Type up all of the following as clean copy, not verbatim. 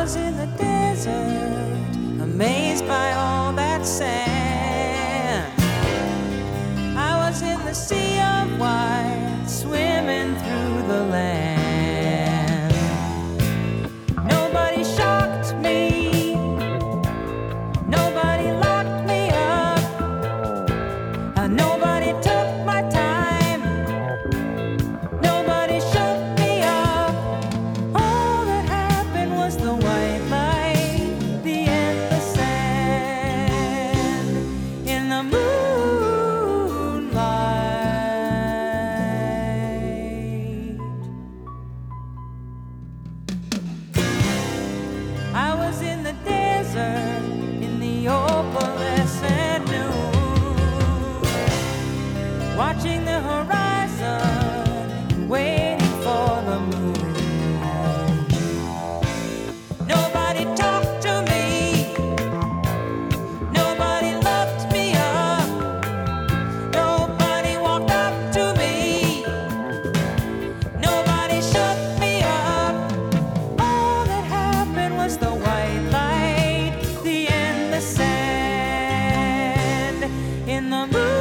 was in the desert, amazed by all that sand. I was in the sea of white, swimming through the land. Nobody shocked me, nobody locked me up, nobody took my time, nobody shook me up. All that happened was the white light, the endless sand in the moonlight. I was in the desert in the opalescent noon, watching the horizon, waiting for the moon. Nobody talked to me, nobody looked me up, nobody walked up to me, nobody shook me up. All that happened was the white light, the endless sand in the moonlight.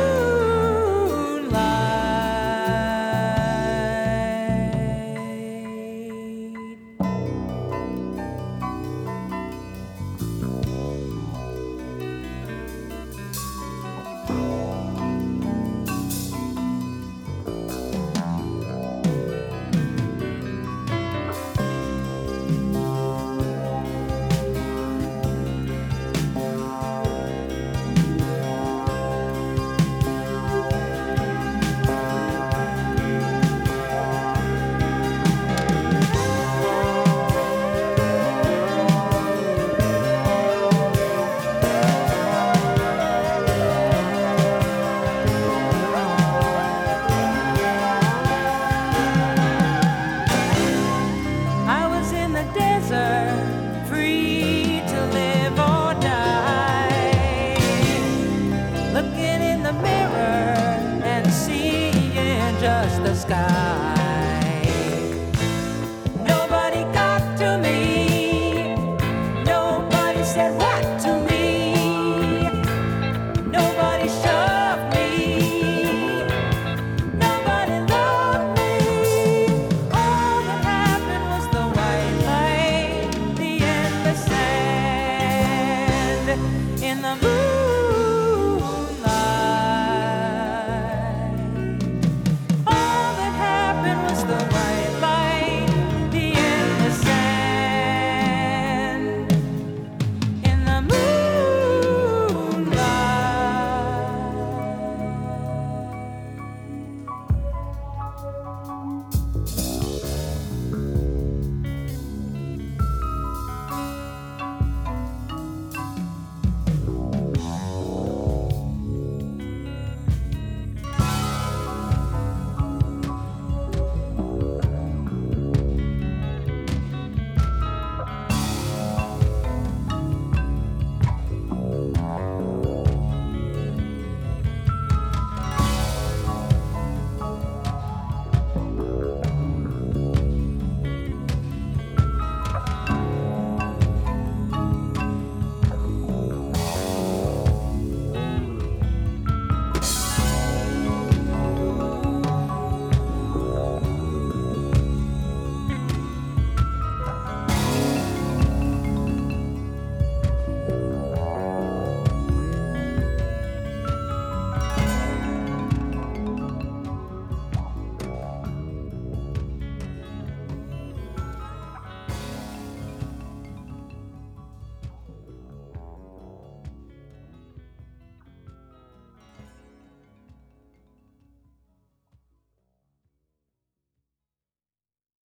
I was in the desert, free to live or die, looking in the mirror and seeing just the sky. Nobody got to me, nobody said what to me, nobody shoved me, nobody loved me. All that happened was the white light, the endless sand in the moon.